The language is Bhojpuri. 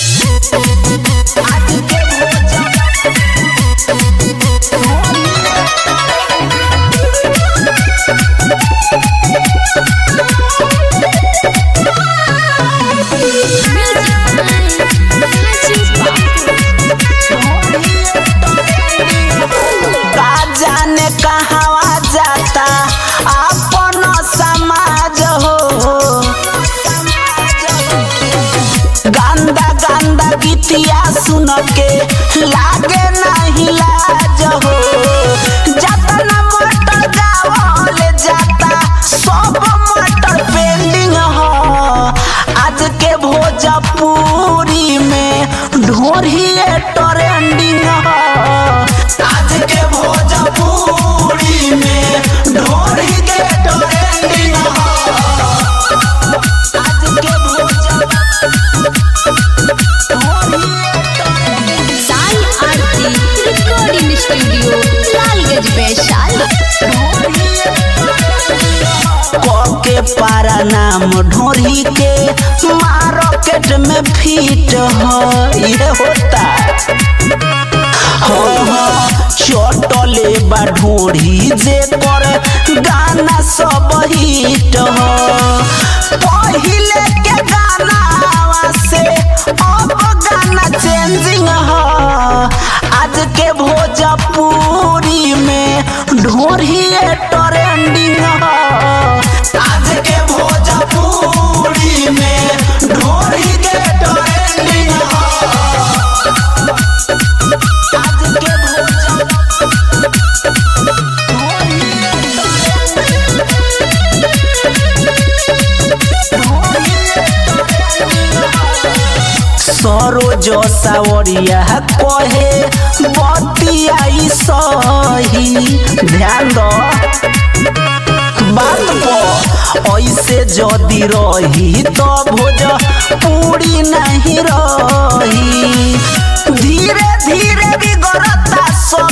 गीतिया सुन के लागे नहीं लाज हो। जाता न मटर गावल जाता सब मटर पेंडिंग हो। आज के भोजपुरी में ढोरिए ट्रेंडिंग हो। आज के भोजपुरी में ढोरी के ट्रेंडिंग हो। आज के साई आरती रिकॉर्डिंग स्टूडियो लालगंज वैशाली। के पारा नाम ढोरी के मार्केट में फिट हो ये होता चटले बा ढोरी जे कर गाना सब हिट हो। पहिले के गाना से अब गाना चेंजिंग हो। आज के भोजपुरी में ढोरी ट्रेंडिंग हो। आज के भोजपुरी में ढोरी के ट्रेंडिंग हो। आज के सरोज सावरिया कहे बतियाई सही। ध्यान दो बात को ऐसे जदी रही तो भोजपुरी नहीं रही। धीरे धीरे बिगड़ता